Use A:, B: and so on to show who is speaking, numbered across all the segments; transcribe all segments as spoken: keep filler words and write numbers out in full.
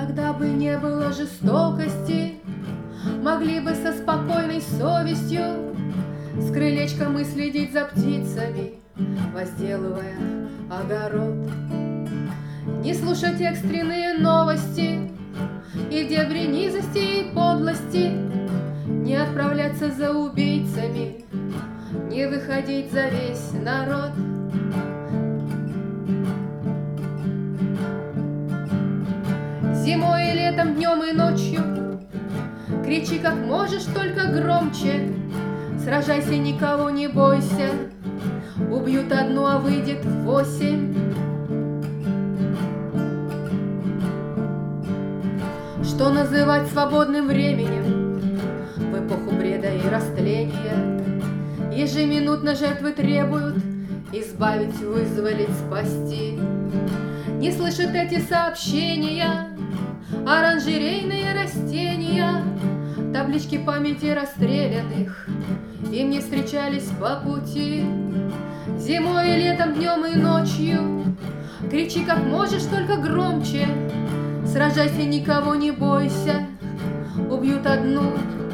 A: Когда бы не было жестокости, могли бы со спокойной совестью с крылечка мы следить за птицами, возделывая огород. Не слушать экстренные новости и в дебри низости и подлости, не отправляться за убийцами, не выходить за весь народ. Зимой и летом, днем и ночью кричи как можешь, только громче. Сражайся, никого не бойся, убьют одну, а выйдет восемь. Что называть свободным временем в эпоху бреда и растления? Ежеминутно жертвы требуют избавить, вызволить, спасти. Не слышат эти сообщения оранжерейные растения, таблички памяти расстрелянных им не встречались по пути. Зимой и летом, днем и ночью кричи как можешь, только громче. Сражайся, никого не бойся, убьют одну.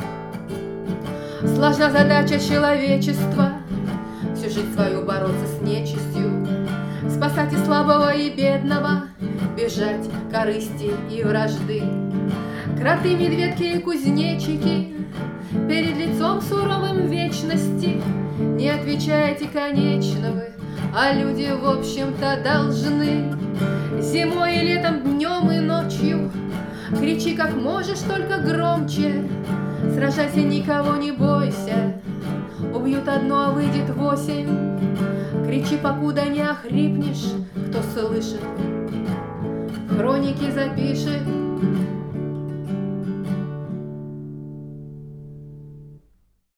A: Сложна задача человечества всю жизнь свою бороться с нечистью, спасать и слабого, и бедного, бежать корысти и вражды. Кроты, медведки и кузнечики перед лицом суровым вечности, не отвечайте, конечно вы, а люди, в общем-то, должны. Зимой и летом, днем и ночью кричи как можешь, только громче. Сражайся, никого не бойся, убьют одну, а выйдет восемь. Кричи, покуда не охрипнешь, кто слышит, хроники запишет.